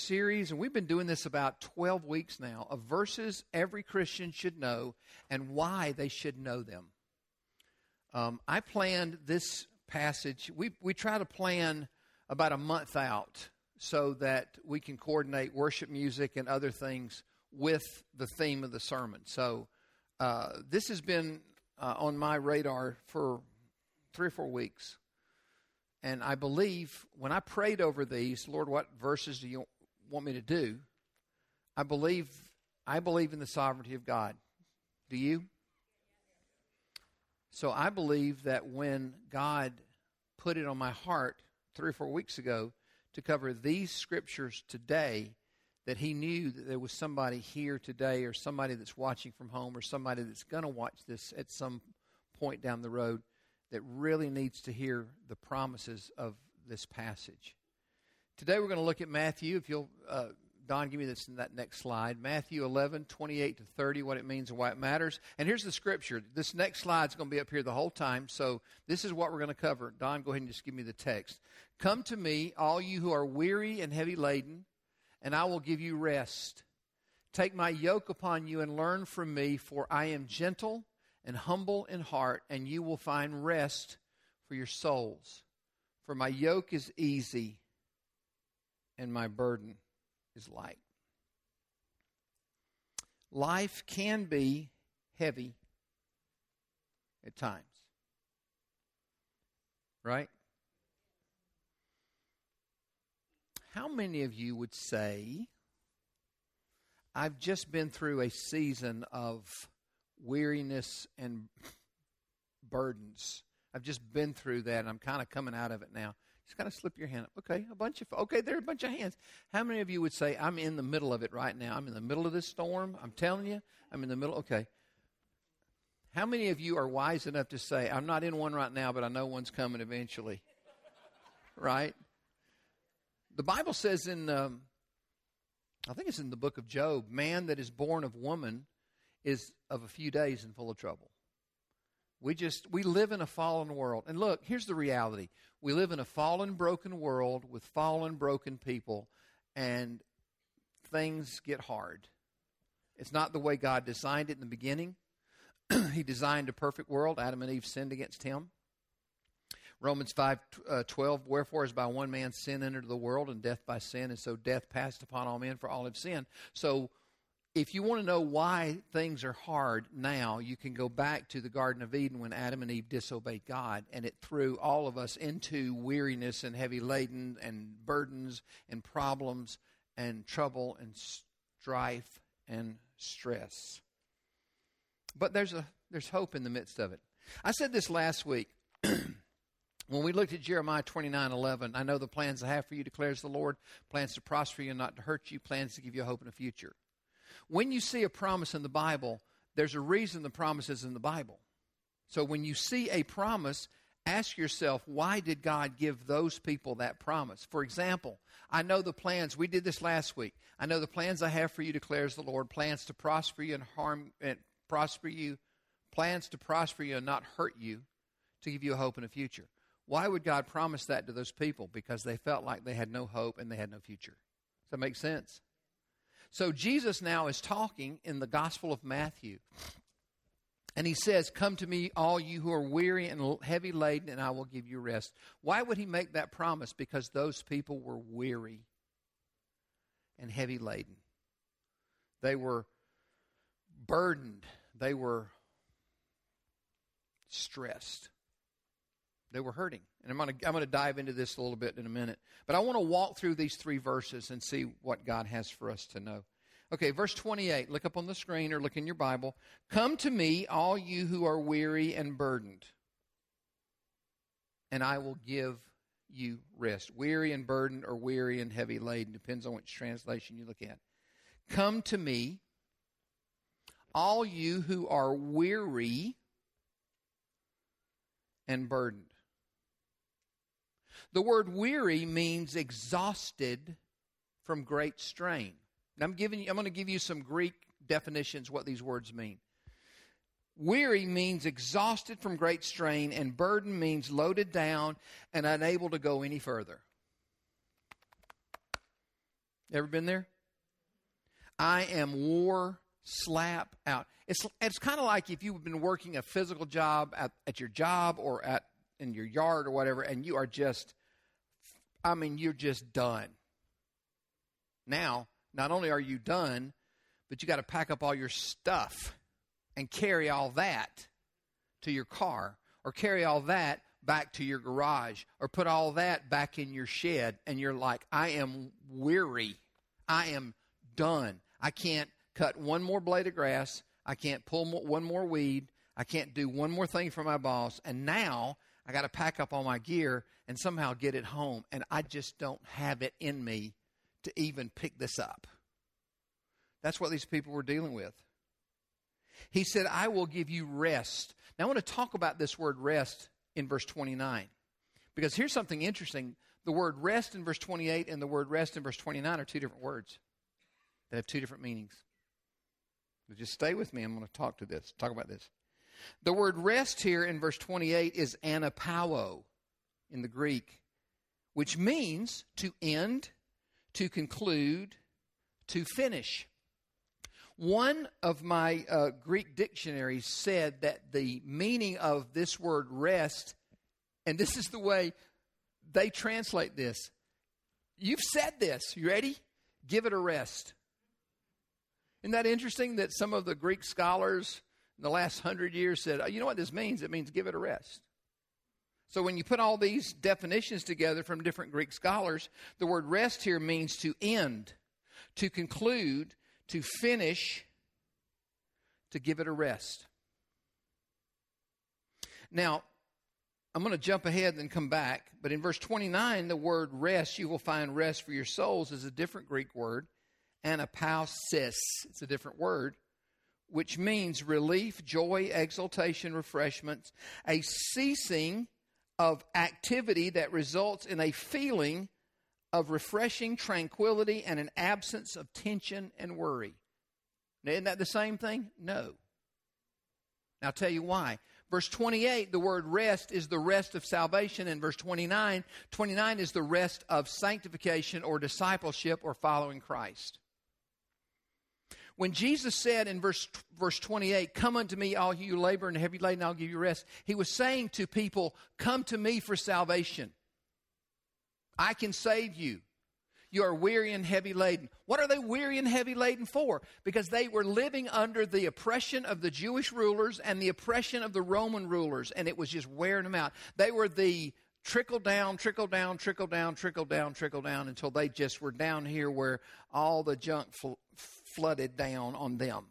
series, and we've been doing this about 12 weeks now, of verses every Christian should know and why they should know them. I planned this passage. We try to plan about a month out so that we can coordinate worship music and other things with the theme of the sermon. So this has been on my radar for 3 or 4 weeks. And I believe when I prayed over these, Lord, what verses do you want me to do? I believe in the sovereignty of God. Do you? So I believe that when God put it on my heart 3 or 4 weeks ago to cover these scriptures today, that he knew that there was somebody here today or somebody that's watching from home or somebody that's going to watch this at some point down the road that really needs to hear the promises of this passage. Today we're going to look at Matthew. If you'll, Don, give me this in that next slide. Matthew 11, 28 to 30, what it means and why it matters. And here's the scripture. This next slide is going to be up here the whole time, so this is what we're going to cover. Don, go ahead and just give me the text. Come to me, all you who are weary and heavy laden, and I will give you rest. Take my yoke upon you and learn from me, for I am gentle and humble in heart, and you will find rest for your souls. For my yoke is easy and my burden is light. Life can be heavy at times. Right? How many of you would say, I've just been through a season of weariness and burdens. I've just been through that, and I'm kind of coming out of it now. Just kind of slip your hand up. Okay, there are a bunch of hands. How many of you would say, I'm in the middle of it right now? I'm in the middle of this storm. I'm telling you, I'm in the middle. Okay. How many of you are wise enough to say, I'm not in one right now, but I know one's coming eventually? Right? The Bible says in, I think it's in the book of Job, man that is born of woman is of a few days and full of trouble. We live in a fallen world. And look, here's the reality. We live in a fallen, broken world with fallen, broken people, and things get hard. It's not the way God designed it in the beginning. He designed a perfect world. Adam and Eve sinned against him. Romans 5:12, wherefore as by one man's sin entered the world, and death by sin, and so death passed upon all men, for all have sinned. So if you want to know why things are hard now, you can go back to the Garden of Eden when Adam and Eve disobeyed God, and it threw all of us into weariness and heavy laden and burdens and problems and trouble and strife and stress. But there's hope in the midst of it. I said this last week. When we looked at Jeremiah 29:11, I know the plans I have for you, declares the Lord, plans to prosper you and not to hurt you, plans to give you a hope and a future. When you see a promise in the Bible, there's a reason the promise is in the Bible. So when you see a promise, ask yourself, why did God give those people that promise? For example, I know the plans, we did this last week. I know the plans I have for you, declares the Lord, plans to prosper you and plans to prosper you and not hurt you, to give you a hope and a future. Why would God promise that to those people? Because they felt like they had no hope and they had no future. Does that make sense? So Jesus now is talking in the Gospel of Matthew. And he says, come to me, all you who are weary and heavy laden, and I will give you rest. Why would he make that promise? Because those people were weary and heavy laden. They were burdened. They were stressed. They were hurting. And I'm going to dive into this a little bit in a minute. But I want to walk through these 3 verses and see what God has for us to know. Okay, verse 28. Look up on the screen or look in your Bible. Come to me, all you who are weary and burdened, and I will give you rest. Weary and burdened or weary and heavy laden. Depends on which translation you look at. Come to me, all you who are weary and burdened. The word weary means exhausted from great strain. Now I'm going to give you some Greek definitions what these words mean. Weary means exhausted from great strain, and burden means loaded down and unable to go any further. Ever been there? I am wore slap out. It's kind of like if you've been working a physical job at your job or in your yard or whatever, and you are just, you're just done. Now, not only are you done, but you got to pack up all your stuff and carry all that to your car, or carry all that back to your garage, or put all that back in your shed, and you're like, I am weary. I am done. I can't cut one more blade of grass. I can't pull one more weed. I can't do one more thing for my boss. And now I got to pack up all my gear and somehow get it home. And I just don't have it in me to even pick this up. That's what these people were dealing with. He said, I will give you rest. Now I want to talk about this word rest in verse 29. Because here's something interesting. The word rest in verse 28 and the word rest in verse 29 are two different words. They have two different meanings. But just stay with me. I'm going to talk about this. The word rest here in verse 28 is anapao in the Greek, which means to end, to conclude, to finish. One of my Greek dictionaries said that the meaning of this word rest, and this is the way they translate this. You've said this. You ready? Give it a rest. Isn't that interesting that some of the Greek scholars in the last 100 years said, you know what this means? It means give it a rest. So when you put all these definitions together from different Greek scholars, the word rest here means to end, to conclude, to finish, to give it a rest. Now, I'm going to jump ahead and come back, but in verse 29, the word rest, you will find rest for your souls, is a different Greek word, anapausis. It's a different word, which means relief, joy, exultation, refreshments, a ceasing of activity that results in a feeling of refreshing tranquility and an absence of tension and worry. Now, isn't that the same thing? No. Now, I'll tell you why. Verse 28, the word rest is the rest of salvation. And verse 29 is the rest of sanctification or discipleship or following Christ. When Jesus said in verse 28, come unto me, all you labor and heavy laden, I'll give you rest. He was saying to people, come to me for salvation. I can save you. You are weary and heavy laden. What are they weary and heavy laden for? Because they were living under the oppression of the Jewish rulers and the oppression of the Roman rulers, and it was just wearing them out. They were the trickle down, trickle down, trickle down, trickle down, trickle down, until they just were down here where all the junk flooded down on them.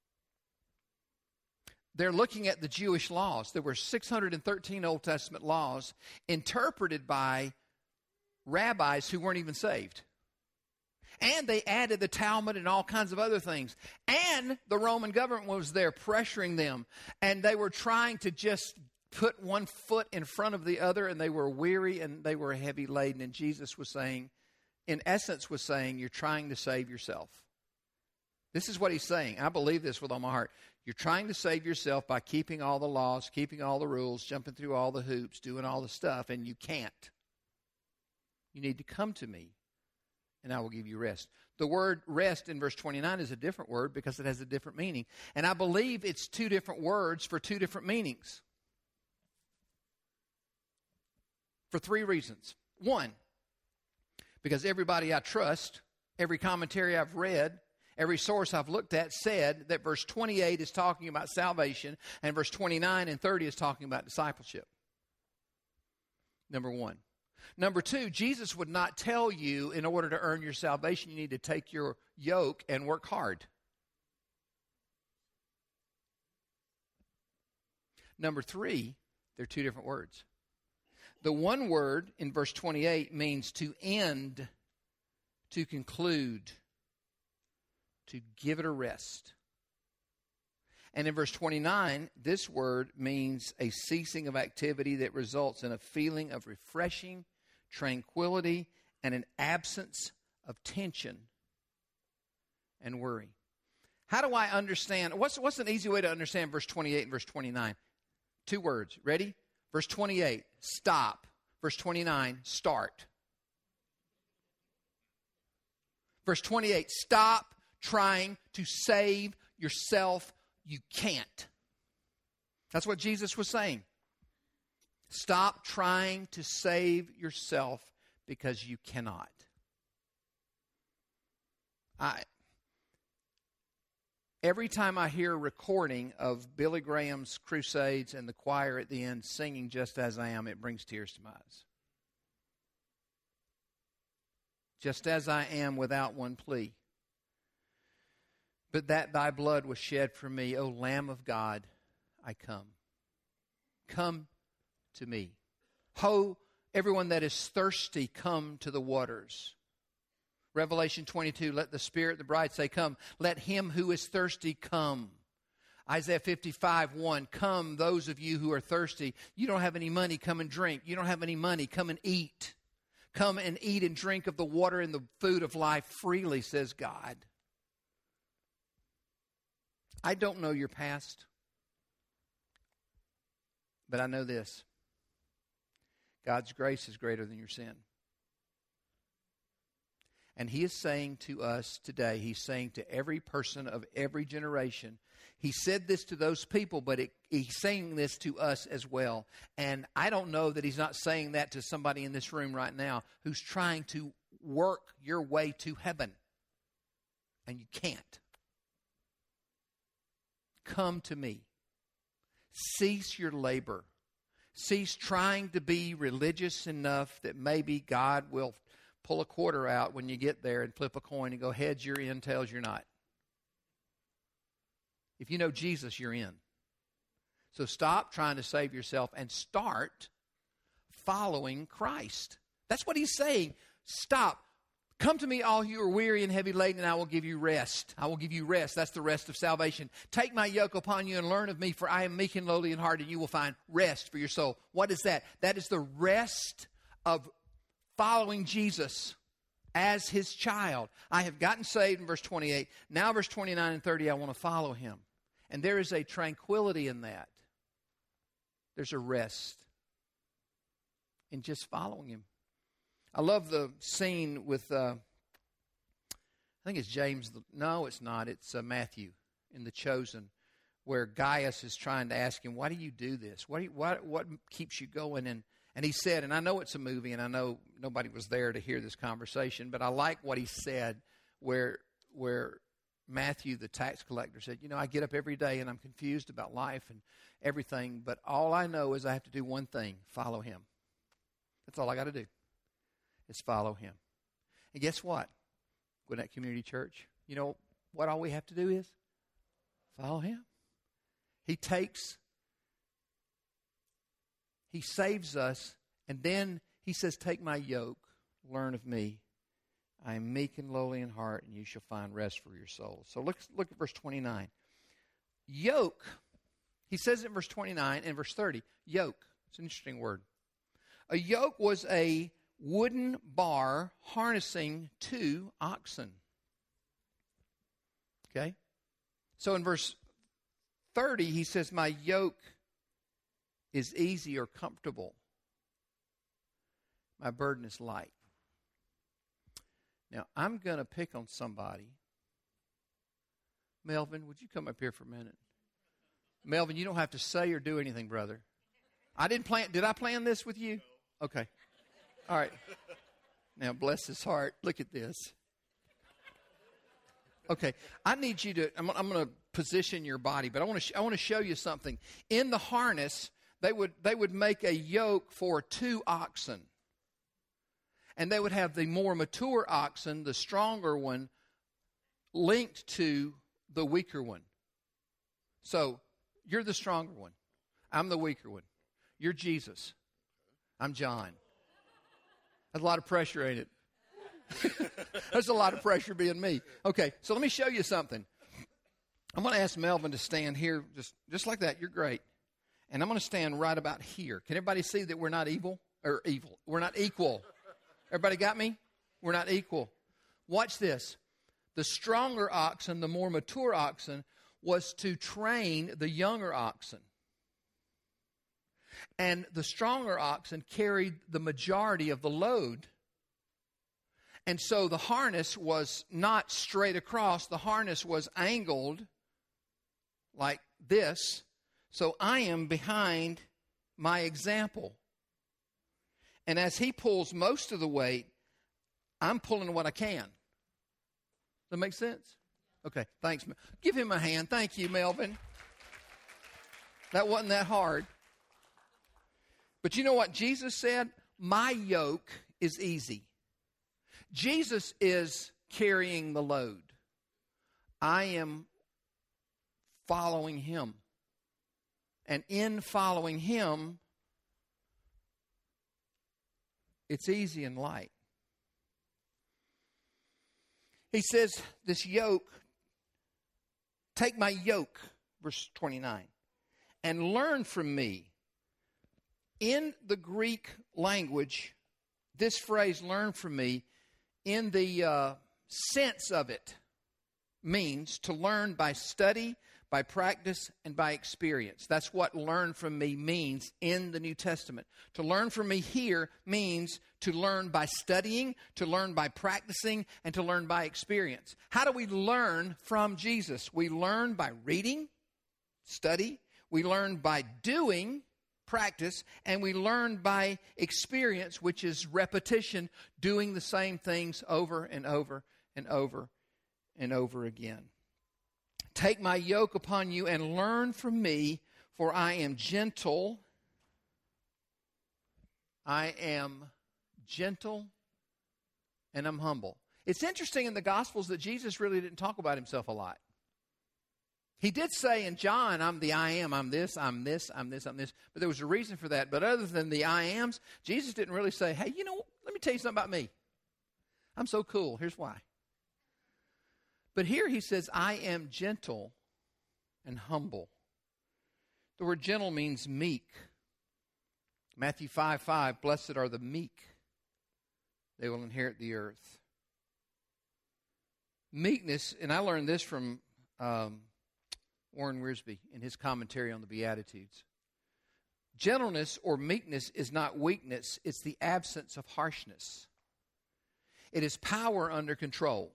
They're looking at the Jewish laws. There were 613 Old Testament laws interpreted by rabbis who weren't even saved. And they added the Talmud and all kinds of other things. And the Roman government was there pressuring them. And they were trying to just put one foot in front of the other, and they were weary and they were heavy laden. And Jesus was saying, in essence, you're trying to save yourself. This is what he's saying. I believe this with all my heart. You're trying to save yourself by keeping all the laws, keeping all the rules, jumping through all the hoops, doing all the stuff, and you can't. You need to come to me, and I will give you rest. The word rest in verse 29 is a different word because it has a different meaning. And I believe it's two different words for two different meanings. For three reasons. One, because everybody I trust, every commentary I've read, every source I've looked at said that verse 28 is talking about salvation, and verse 29 and 30 is talking about discipleship. Number one. Number two, Jesus would not tell you in order to earn your salvation, you need to take your yoke and work hard. Number three, they're two different words. The one word in verse 28 means to end, to conclude, to give it a rest. And in verse 29, this word means a ceasing of activity that results in a feeling of refreshing tranquility and an absence of tension and worry. How do I understand? What's an easy way to understand verse 28 and verse 29? Two words. Ready? Verse 28, stop. Verse 29, start. Verse 28, stop trying to save yourself. You can't. That's what Jesus was saying. Stop trying to save yourself because you cannot. Every time I hear a recording of Billy Graham's crusades and the choir at the end singing Just As I Am, it brings tears to my eyes. Just as I am without one plea. But that thy blood was shed for me, O Lamb of God, I come. Come to me. Ho, everyone that is thirsty, come to the waters. Revelation 22, let the Spirit, the bride say, come. Let him who is thirsty come. Isaiah 55:1, come, those of you who are thirsty. You don't have any money, come and drink. You don't have any money, come and eat. Come and eat and drink of the water and the food of life freely, says God. I don't know your past, but I know this. God's grace is greater than your sin. And he is saying to us today, he's saying to every person of every generation, he said this to those people, but he's saying this to us as well. And I don't know that he's not saying that to somebody in this room right now who's trying to work your way to heaven. And you can't. Come to me. Cease your labor. Cease trying to be religious enough that maybe God will pull a quarter out when you get there and flip a coin and go, heads you're in, tails you're not. If you know Jesus, you're in. So stop trying to save yourself and start following Christ. That's what he's saying. Stop. Come to me, all you are weary and heavy laden, and I will give you rest. I will give you rest. That's the rest of salvation. Take my yoke upon you and learn of me, for I am meek and lowly in heart, and you will find rest for your soul. What is that? That is the rest of following Jesus as his child. I have gotten saved in verse 28. Now verse 29 and 30, I want to follow him. And there is a tranquility in that. There's a rest in just following him. I love the scene with, I think it's James. No, it's not. It's Matthew in The Chosen, where Gaius is trying to ask him, why do you do this? What keeps you going? And he said, and I know it's a movie, and I know nobody was there to hear this conversation, but I like what he said, where Matthew, the tax collector, said, I get up every day and I'm confused about life and everything, but all I know is I have to do one thing, follow him. That's all I got to do, is follow him. And guess what? Gwinnett Community Church, you know what all we have to do is? Follow him. He saves us, and then he says, take my yoke, learn of me. I am meek and lowly in heart, and you shall find rest for your soul. So look at verse 29. Yoke, he says it in verse 29 and verse 30. Yoke, it's an interesting word. A yoke was a wooden bar harnessing two oxen. Okay? So in verse 30, he says, my yoke is easy or comfortable. My burden is light. Now, I'm going to pick on somebody. Melvin, would you come up here for a minute? Melvin, you don't have to say or do anything, brother. Did I plan this with you? Okay. All right. Now, bless his heart. Look at this. Okay. I need you to, I'm going to position your body, but I want to show you something. In the harness, they would make a yoke for two oxen. And they would have the more mature oxen, the stronger one, linked to the weaker one. So, you're the stronger one. I'm the weaker one. You're Jesus. I'm John. That's a lot of pressure, ain't it? There's a lot of pressure being me. Okay, so let me show you something. I'm going to ask Melvin to stand here just like that. You're great. And I'm going to stand right about here. Can everybody see that we're not evil? Or evil. We're not equal. Everybody got me? We're not equal. Watch this. The stronger oxen, the more mature oxen, was to train the younger oxen. And the stronger oxen carried the majority of the load. And so the harness was not straight across. The harness was angled like this. So I am behind my example. And as he pulls most of the weight, I'm pulling what I can. Does that make sense? Okay, thanks. Give him a hand. Thank you, Melvin. That wasn't that hard. But you know what Jesus said? My yoke is easy. Jesus is carrying the load. I am following him. And in following him, it's easy and light. He says, this yoke, take my yoke, verse 29, and learn from me. In the Greek language, this phrase, learn from me, in the sense of it, means to learn by study, by practice, and by experience. That's what learn from me means in the New Testament. To learn from me here means to learn by studying, to learn by practicing, and to learn by experience. How do we learn from Jesus? We learn by reading, study. We learn by doing, practice, and we learn by experience, which is repetition, doing the same things over and over and over and over again. Take my yoke upon you and learn from me, for I am gentle. I am gentle and I'm humble. It's interesting in the Gospels that Jesus really didn't talk about himself a lot. He did say in John, I'm the I am, I'm this, I'm this, I'm this, I'm this. But there was a reason for that. But other than the I ams, Jesus didn't really say, hey, you know, let me tell you something about me. I'm so cool. Here's why. But here he says, I am gentle and humble. The word gentle means meek. Matthew 5:5, blessed are the meek. They will inherit the earth. Meekness, and I learned this from Warren Wiersbe in his commentary on the Beatitudes. Gentleness or meekness is not weakness, it's the absence of harshness. It is power under control.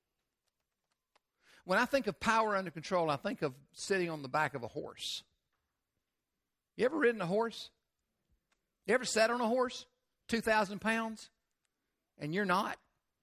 When I think of power under control, I think of sitting on the back of a horse. You ever ridden a horse? You ever sat on a horse? 2,000 pounds? And you're not?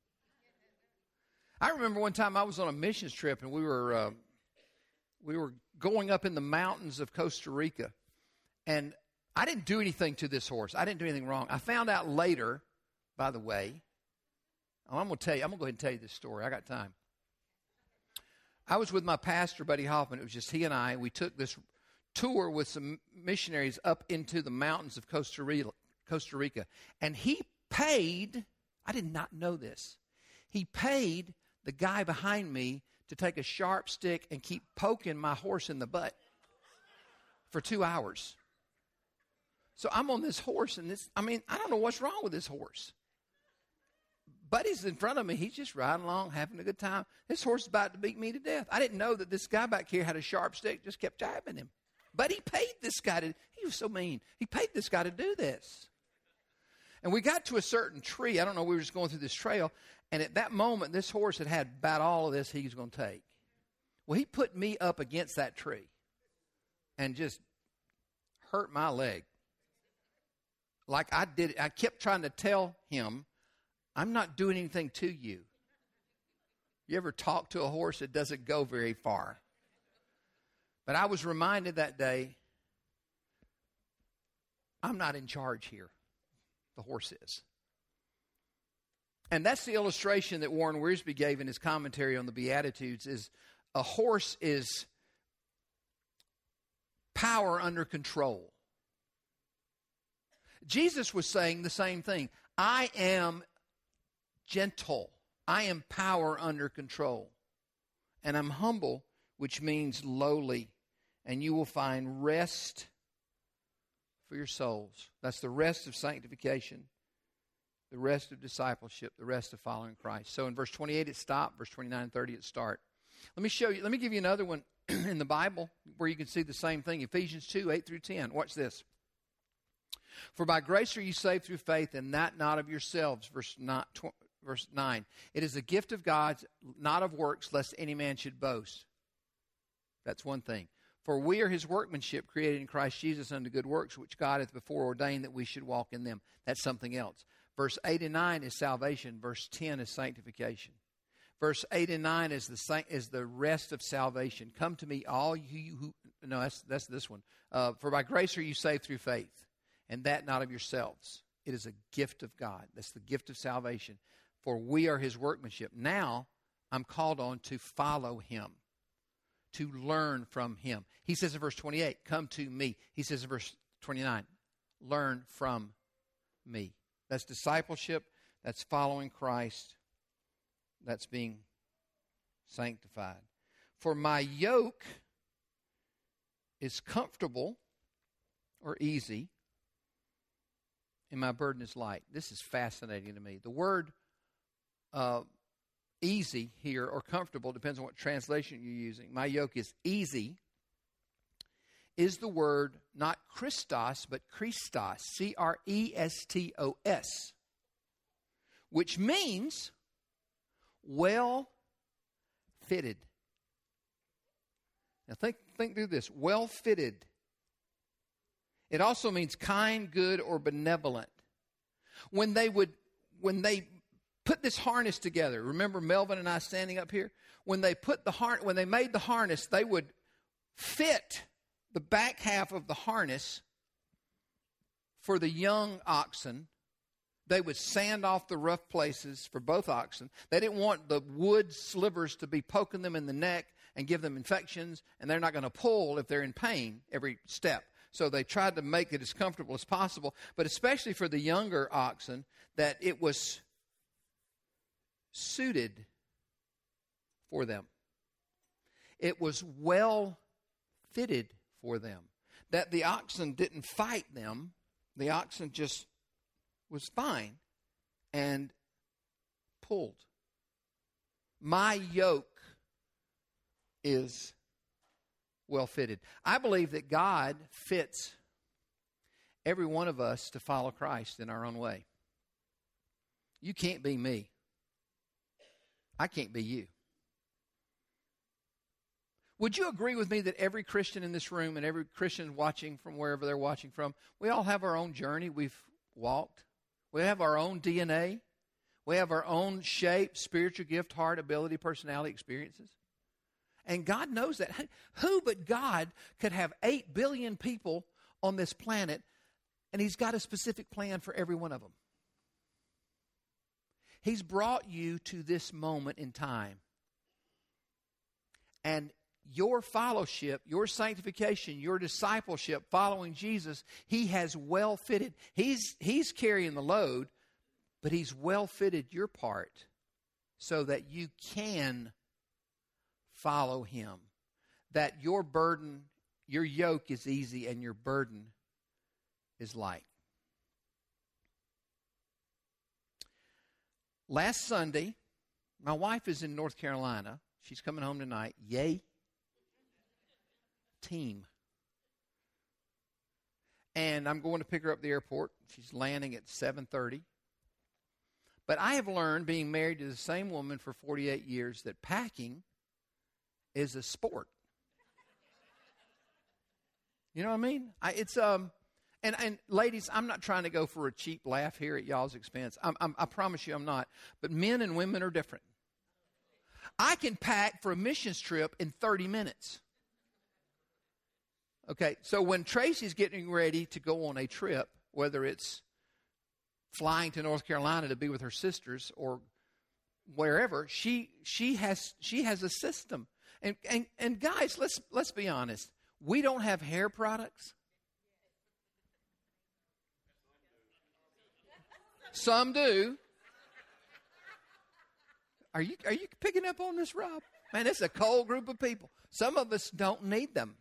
I remember one time I was on a missions trip and we were going up in the mountains of Costa Rica. And I didn't do anything to this horse. I didn't do anything wrong. I found out later, by the way. I'm going to go ahead and tell you this story. I got time. I was with my pastor, Buddy Hoffman. It was just he and I. We took this tour with some missionaries up into the mountains of Costa Rica. And he paid, I did not know this, he paid the guy behind me to take a sharp stick and keep poking my horse in the butt for 2 hours. So I'm on this horse, and I don't know what's wrong with this horse. Buddy's in front of me. He's just riding along, having a good time. This horse is about to beat me to death. I didn't know that this guy back here had a sharp stick, just kept jabbing him. But he paid this guy he was so mean. He paid this guy to do this. And we got to a certain tree. I don't know, we were just going through this trail. And at that moment, this horse had about all of this he was going to take. Well, he put me up against that tree and just hurt my leg. Like I did. I kept trying to tell him, I'm not doing anything to you. You ever talk to a horse that doesn't go very far? But I was reminded that day, I'm not in charge here. The horse is. And that's the illustration that Warren Wiersbe gave in his commentary on the Beatitudes, is a horse is power under control. Jesus was saying the same thing. I am gentle. I am power under control. And I'm humble, which means lowly. And you will find rest for your souls. That's the rest of sanctification, the rest of discipleship, the rest of following Christ. So in verse 28 it stopped, verse 29 and 30 it start. Let me give you another one in the Bible where you can see the same thing. Ephesians 2, 8 through 10. Watch this. For by grace are you saved through faith, and that not of yourselves. Verse verse 9. It is a gift of God, not of works, lest any man should boast. That's one thing. For we are his workmanship, created in Christ Jesus unto good works, which God hath before ordained that we should walk in them. That's something else. Verse 8 and 9 is salvation. Verse 10 is sanctification. Verse 8 and 9 is the rest of salvation. Come to me, all you who... No, that's this one. For by grace are you saved through faith, and that not of yourselves. It is a gift of God. That's the gift of salvation. For we are his workmanship. Now I'm called on to follow him, to learn from him. He says in verse 28, come to me. He says in verse 29, learn from me. That's discipleship. That's following Christ. That's being sanctified. For my yoke is comfortable or easy, and my burden is light. This is fascinating to me. The word easy here or comfortable depends on what translation you're using. My yoke is easy is the word not Christos, but Christos, Crestos, which means well fitted. Now think through this. Well fitted. It also means kind, good, or benevolent. When they put this harness together, remember Melvin and I standing up here? When they made the harness, they would fit the back half of the harness for the young oxen. They would sand off the rough places for both oxen. They didn't want the wood slivers to be poking them in the neck and give them infections, and they're not going to pull if they're in pain every step. So they tried to make it as comfortable as possible, but especially for the younger oxen, that it was suited for them. It was well fitted for them. That the oxen didn't fight them. The oxen just was fine and pulled. My yoke is well fitted. I believe that God fits every one of us to follow Christ in our own way. You can't be me. I can't be you. Would you agree with me that every Christian in this room and every Christian watching from wherever they're watching from, we all have our own journey we've walked. We have our own DNA. We have our own shape, spiritual gift, heart, ability, personality, experiences. And God knows that. Who but God could have 8 billion people on this planet, and he's got a specific plan for every one of them. He's brought you to this moment in time. And your fellowship, your sanctification, your discipleship, following Jesus, he has well fitted. He's carrying the load, but he's well fitted your part so that you can follow him. That your burden, your yoke is easy and your burden is light. Last Sunday, my wife is in North Carolina. She's coming home tonight. Yay. Team. And I'm going to pick her up at the airport. She's landing at 7:30. But I have learned, being married to the same woman for 48 years, that packing is a sport. You know what I mean? And ladies, I'm not trying to go for a cheap laugh here at y'all's expense. I promise you I'm not. But men and women are different. I can pack for a missions trip in 30 minutes. Okay, so when Tracy's getting ready to go on a trip, whether it's flying to North Carolina to be with her sisters or wherever, she has a system. And guys, let's be honest. We don't have hair products. Some do. Are you picking up on this, Rob? Man, it's a cold group of people. Some of us don't need them.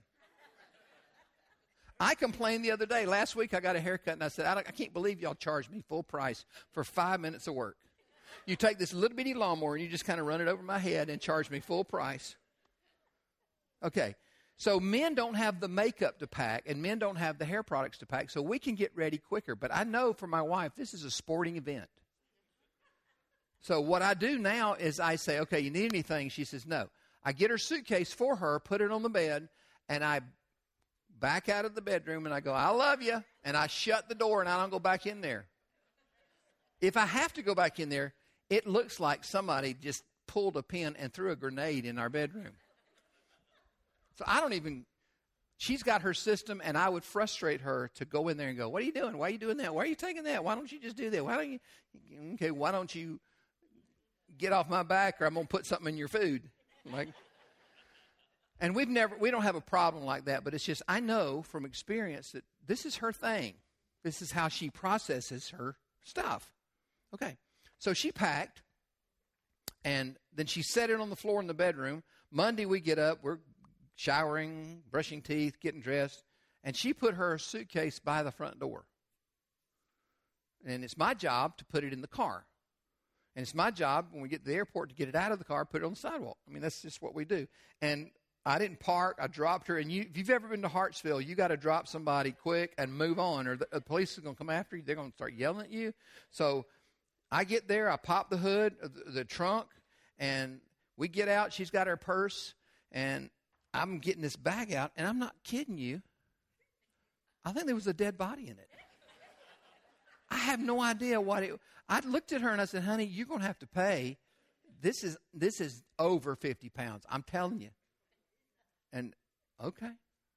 I complained the other day. Last week I got a haircut and I said, I can't believe y'all charged me full price for 5 minutes of work. You take this little bitty lawnmower and you just kind of run it over my head and charge me full price. Okay, so men don't have the makeup to pack and men don't have the hair products to pack, so we can get ready quicker. But I know for my wife, this is a sporting event. So what I do now is I say, okay, you need anything? She says, no. I get her suitcase for her, put it on the bed, and I back out of the bedroom and I go, I love you. And I shut the door and I don't go back in there. If I have to go back in there, it looks like somebody just pulled a pin and threw a grenade in our bedroom. So I don't even, she's got her system, and I would frustrate her to go in there and go, what are you doing? Why are you doing that? Why are you taking that? Why don't you just do that? Why don't you get off my back, or I'm going to put something in your food? Like, and we don't have a problem like that, but it's just, I know from experience that this is her thing. This is how she processes her stuff. Okay. So she packed, and then she set it on the floor in the bedroom. Monday we get up, we're showering, brushing teeth, getting dressed, and she put her suitcase by the front door. And it's my job to put it in the car. And it's my job when we get to the airport to get it out of the car, put it on the sidewalk. I mean, that's just what we do. And I didn't park. I dropped her. And if you've ever been to Hartsville, you got to drop somebody quick and move on, or the police are going to come after you. They're going to start yelling at you. So I get there. I pop the hood of the trunk, and we get out. She's got her purse, and I'm getting this bag out, and I'm not kidding you. I think there was a dead body in it. I have no idea what it. I looked at her and I said, "Honey, you're going to have to pay. This is over 50 pounds. I'm telling you." And okay.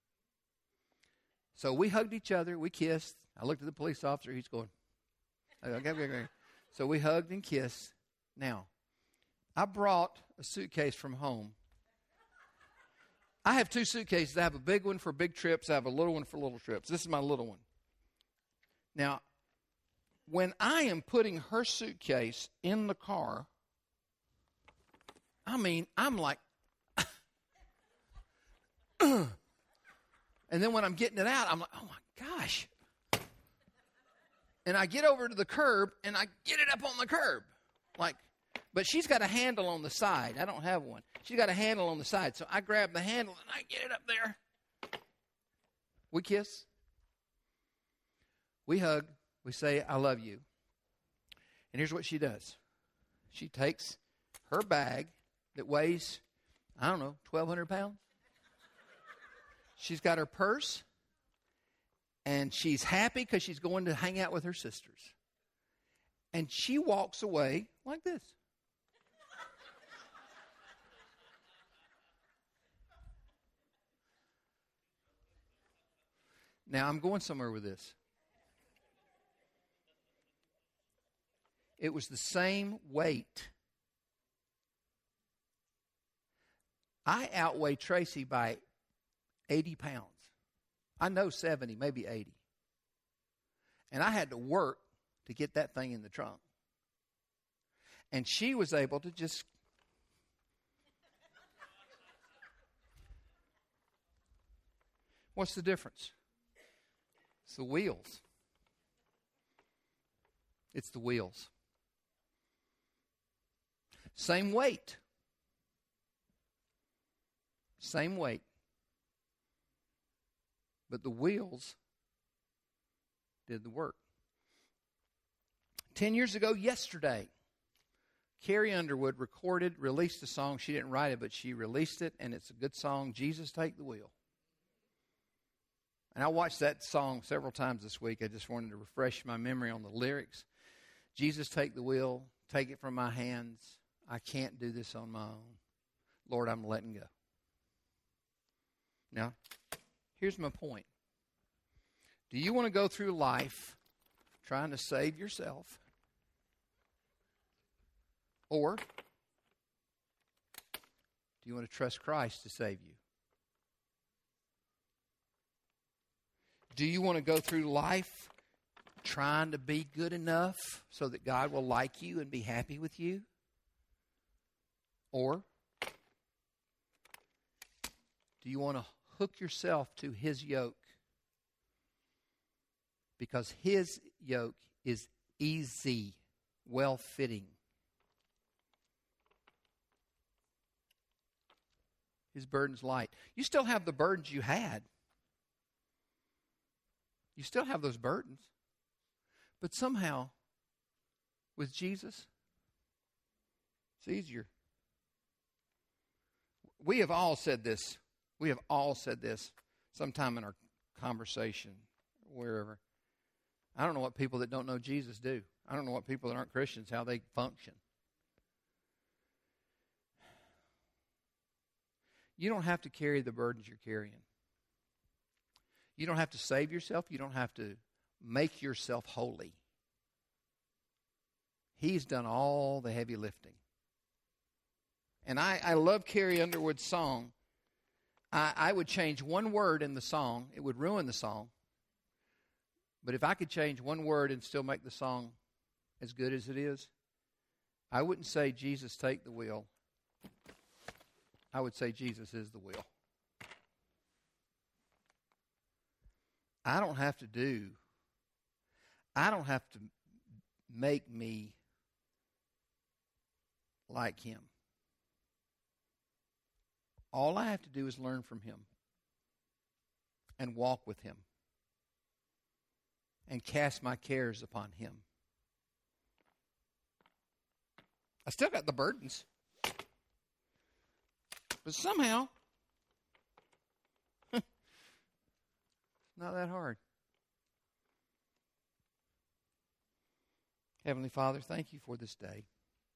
So we hugged each other. We kissed. I looked at the police officer. He's going, okay. So we hugged and kissed. Now, I brought a suitcase from home. I have two suitcases. I have a big one for big trips. I have a little one for little trips. This is my little one. Now, when I am putting her suitcase in the car, I mean, I'm like, and then when I'm getting it out, I'm like, oh my gosh. And I get over to the curb, and I get it up on the curb. Like, but she's got a handle on the side. I don't have one. She's got a handle on the side. So I grab the handle, and I get it up there. We kiss. We hug. We say, I love you. And here's what she does. She takes her bag that weighs, I don't know, 1,200 pounds. She's got her purse, and she's happy because she's going to hang out with her sisters. And she walks away like this. Now, I'm going somewhere with this. It was the same weight. I outweigh Tracy by 80 pounds. I know 70, maybe 80. And I had to work to get that thing in the trunk. And she was able to just... What's the difference? It's the wheels. It's the wheels. Same weight. Same weight. But the wheels did the work. 10 years ago yesterday, Carrie Underwood released a song. She didn't write it, but she released it, and it's a good song, Jesus Take the Wheel. And I watched that song several times this week. I just wanted to refresh my memory on the lyrics. Jesus, take the wheel. Take it from my hands. I can't do this on my own. Lord, I'm letting go. Now, here's my point. Do you want to go through life trying to save yourself? Or do you want to trust Christ to save you? Do you want to go through life trying to be good enough so that God will like you and be happy with you? Or do you want to hook yourself to His yoke? Because His yoke is easy, well-fitting. His burden's light. You still have the burdens you had. You still have those burdens. But somehow, with Jesus, It's easier. We have all said this. We have all said this sometime in our conversation, wherever. I don't know what people that don't know Jesus do. I don't know what people that aren't Christians, how they function. You don't have to carry the burdens you're carrying. You don't have to save yourself. You don't have to make yourself holy. He's done all the heavy lifting. And I love Carrie Underwood's song. I would change one word in the song. It would ruin the song. But if I could change one word and still make the song as good as it is, I wouldn't say, Jesus, take the wheel. I would say, Jesus is the wheel. I don't have to make me like him. All I have to do is learn from him and walk with him and cast my cares upon him. I still got the burdens. But somehow, not that hard. Heavenly Father, thank you for this day.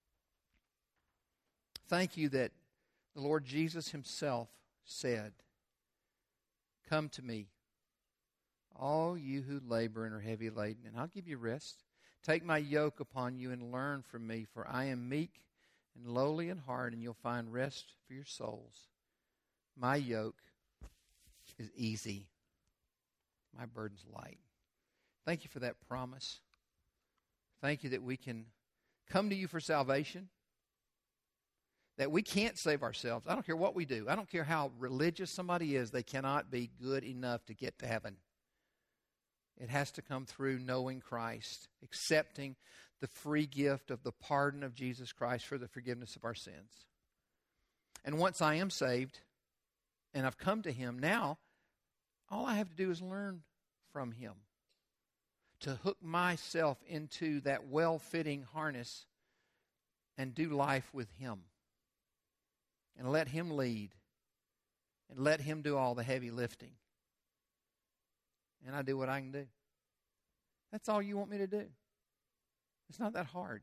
Thank you that the Lord Jesus himself said, come to me, all you who labor and are heavy laden, and I'll give you rest. Take my yoke upon you and learn from me, for I am meek and lowly in heart, and you'll find rest for your souls. My yoke is easy. My burden's light. Thank you for that promise. Thank you that we can come to you for salvation, that we can't save ourselves. I don't care what we do. I don't care how religious somebody is. They cannot be good enough to get to heaven. It has to come through knowing Christ, accepting the free gift of the pardon of Jesus Christ for the forgiveness of our sins. And once I am saved and I've come to him, now all I have to do is learn from him, to hook myself into that well-fitting harness and do life with him. And let him lead. And let him do all the heavy lifting. And I do what I can do. That's all you want me to do. It's not that hard.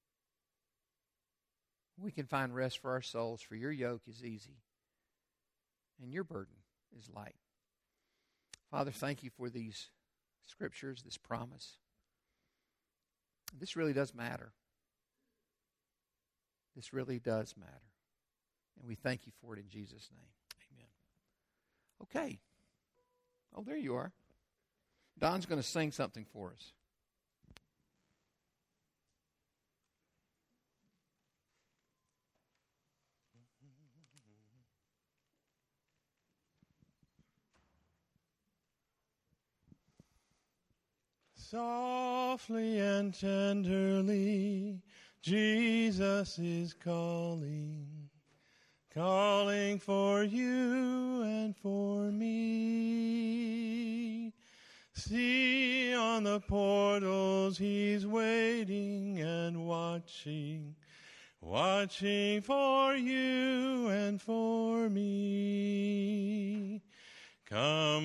We can find rest for our souls, for your yoke is easy. And your burden is light. Father, thank you for these scriptures, this promise. This really does matter. This really does matter. And we thank you for it in Jesus' name. Amen. Okay. Oh, there you are. Don's going to sing something for us. Softly and tenderly, Jesus is calling, calling for you and for me. See on the portals he's waiting and watching, watching for you and for me. Come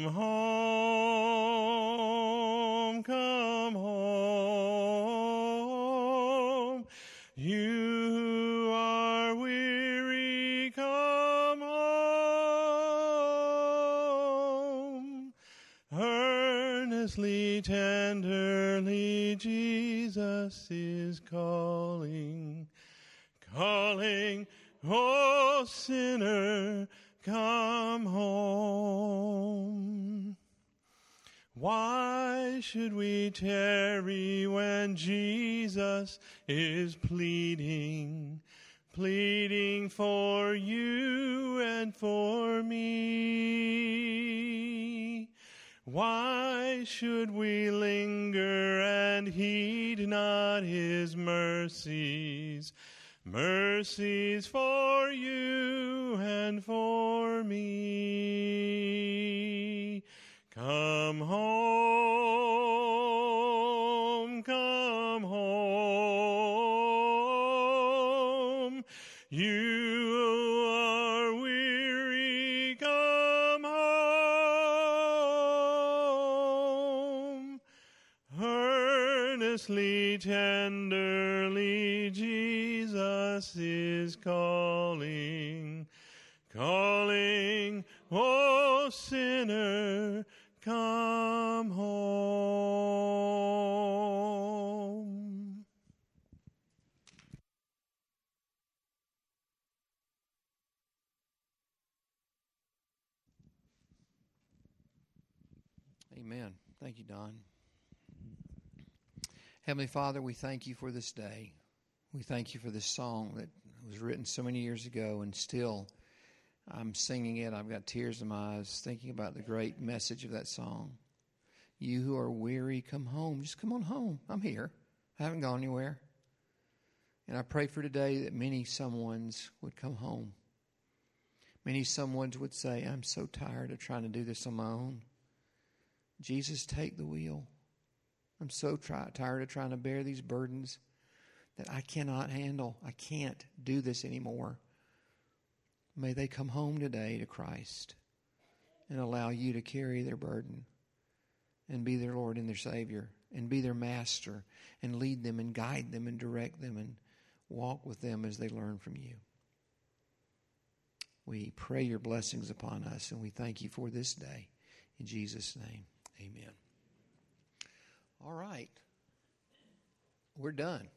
home, come home. You who are weary, come home. Earnestly, tenderly, Jesus is calling, calling, oh sinner, come home. Why should we tarry when Jesus is pleading, pleading for you and for me? Why should we linger and heed not his mercies, mercies for you and for me? Come home, come home. earnestly, tenderly, Jesus is calling, calling, O sinner, come home. Amen. Thank you, Don. Heavenly Father, we thank you for this day. We thank you for this song that was written so many years ago, and still I'm singing it. I've got tears in my eyes thinking about the great message of that song. You who are weary, come home. Just come on home. I'm here. I haven't gone anywhere. And I pray for today that many someones would come home. Many someones would say, I'm so tired of trying to do this on my own. Jesus, take the wheel. I'm so tired of trying to bear these burdens that I cannot handle. I can't do this anymore. May they come home today to Christ and allow you to carry their burden and be their Lord and their Savior and be their master and lead them and guide them and direct them and walk with them as they learn from you. We pray your blessings upon us, and we thank you for this day. In Jesus' name, amen. All right. We're done.